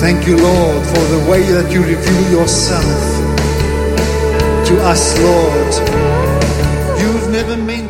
Thank you, Lord, for the way that you reveal yourself to us, Lord. You've never meant